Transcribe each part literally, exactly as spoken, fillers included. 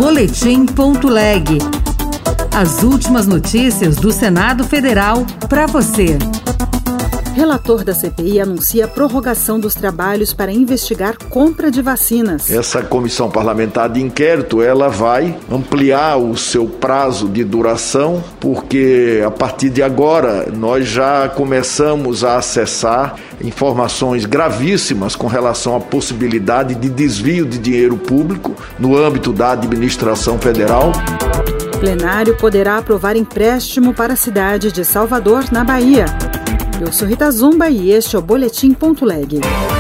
boletim ponto leg. As últimas notícias do Senado Federal para você. Relator da C P I anuncia a prorrogação dos trabalhos para investigar compra de vacinas. Essa comissão parlamentar de inquérito, ela vai ampliar o seu prazo de duração, porque a partir de agora nós já começamos a acessar informações gravíssimas com relação à possibilidade de desvio de dinheiro público no âmbito da administração federal. O plenário poderá aprovar empréstimo para a cidade de Salvador, na Bahia. Eu sou Rita Zumba e este é o boletim ponto leg.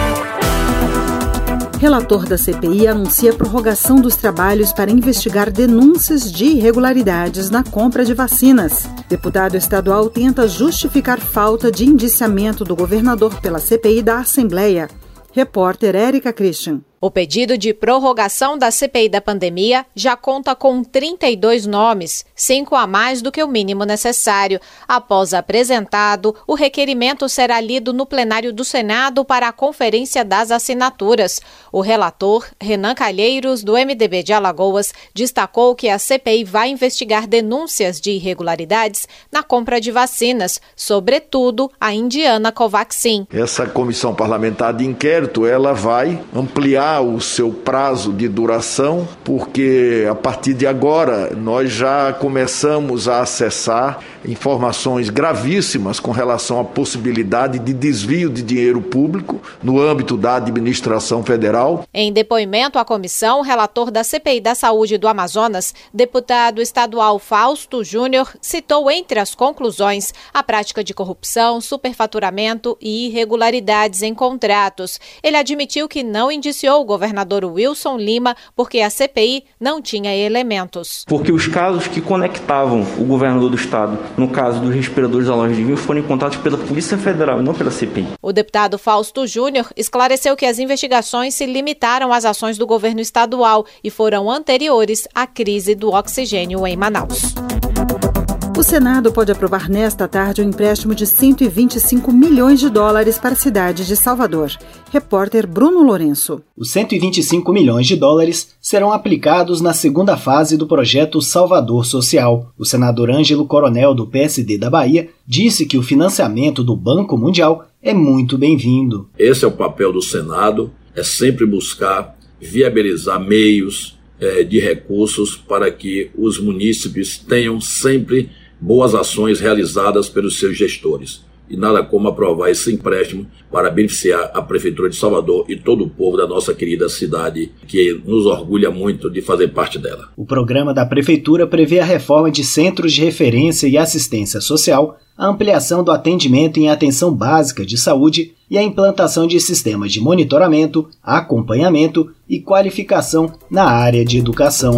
Relator da C P I anuncia a prorrogação dos trabalhos para investigar denúncias de irregularidades na compra de vacinas. Deputado estadual tenta justificar falta de indiciamento do governador pela C P I da Assembleia. Repórter Érica Christian. O pedido de prorrogação da C P I da pandemia já conta com trinta e dois nomes, cinco a mais do que o mínimo necessário. Após apresentado, o requerimento será lido no plenário do Senado para a conferência das assinaturas. O relator, Renan Calheiros, do M D B de Alagoas, destacou que a C P I vai investigar denúncias de irregularidades na compra de vacinas, sobretudo a indiana Covaxin. Essa comissão parlamentar de inquérito, ela vai ampliar o seu prazo de duração, porque a partir de agora nós já começamos a acessar informações gravíssimas com relação à possibilidade de desvio de dinheiro público no âmbito da administração federal. Em depoimento à comissão, o relator da C P I da Saúde do Amazonas, deputado estadual Fausto Júnior, citou entre as conclusões a prática de corrupção, superfaturamento e irregularidades em contratos. Ele admitiu que não indiciou o governador Wilson Lima porque a C P I não tinha elementos. Porque os casos que conectavam o governador do estado, no caso dos respiradores à loja de vinho, foram encontrados pela Polícia Federal e não pela C P I. O deputado Fausto Júnior esclareceu que as investigações se limitaram às ações do governo estadual e foram anteriores à crise do oxigênio em Manaus. O Senado pode aprovar nesta tarde um empréstimo de cento e vinte e cinco milhões de dólares para a cidade de Salvador. Repórter Bruno Lourenço. Os cento e vinte e cinco milhões de dólares serão aplicados na segunda fase do projeto Salvador Social. O senador Ângelo Coronel, do P S D da Bahia, disse que o financiamento do Banco Mundial é muito bem-vindo. Esse é o papel do Senado, é sempre buscar viabilizar meios é, de recursos para que os munícipes tenham sempre boas ações realizadas pelos seus gestores. E nada como aprovar esse empréstimo para beneficiar a Prefeitura de Salvador e todo o povo da nossa querida cidade, que nos orgulha muito de fazer parte dela. O programa da Prefeitura prevê a reforma de centros de referência e assistência social, a ampliação do atendimento em atenção básica de saúde e a implantação de sistemas de monitoramento, acompanhamento e qualificação na área de educação.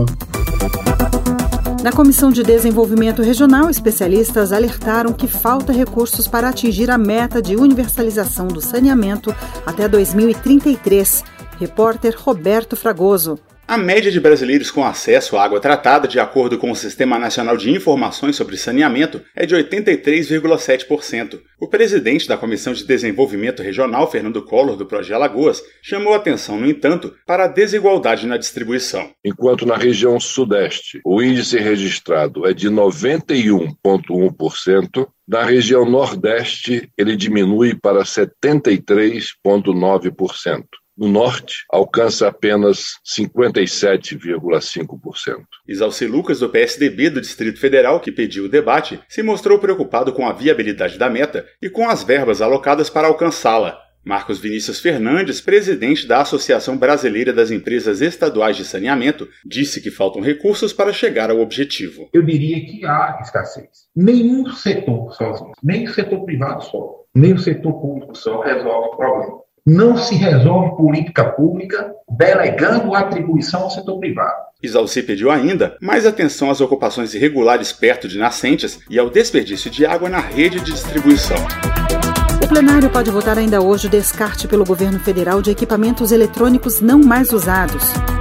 Na Comissão de Desenvolvimento Regional, especialistas alertaram que falta recursos para atingir a meta de universalização do saneamento até dois mil e trinta e três. Repórter Roberto Fragoso. A média de brasileiros com acesso à água tratada, de acordo com o Sistema Nacional de Informações sobre Saneamento, é de oitenta e três vírgula sete por cento. O presidente da Comissão de Desenvolvimento Regional, Fernando Collor, do Projeto Alagoas, chamou a atenção, no entanto, para a desigualdade na distribuição. Enquanto na região sudeste o índice registrado é de noventa e um vírgula um por cento, na região nordeste ele diminui para setenta e três vírgula nove por cento. No norte, alcança apenas cinquenta e sete vírgula cinco por cento. Isalci Lucas, do P S D B do Distrito Federal, que pediu o debate, se mostrou preocupado com a viabilidade da meta e com as verbas alocadas para alcançá-la. Marcos Vinícius Fernandes, presidente da Associação Brasileira das Empresas Estaduais de Saneamento, disse que faltam recursos para chegar ao objetivo. Eu diria que há escassez. Nenhum setor sozinho, nem o setor privado só, nem o setor público só resolve o problema. Não se resolve política pública delegando a atribuição ao setor privado. Isalci pediu ainda mais atenção às ocupações irregulares perto de nascentes e ao desperdício de água na rede de distribuição. O plenário pode votar ainda hoje o descarte pelo governo federal de equipamentos eletrônicos não mais usados.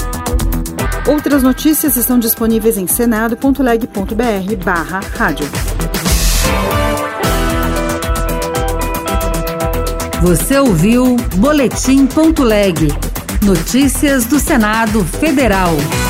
Outras notícias estão disponíveis em senado ponto leg ponto br barra rádio. Você ouviu boletim ponto leg. Notícias do Senado Federal.